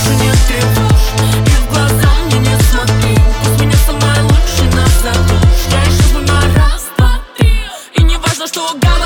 больше не тревожь и в глаза мне не смотри. Пусть меня самой лучше назовешь. Я ищу на раз, два, три. И не важно, что угадываешь.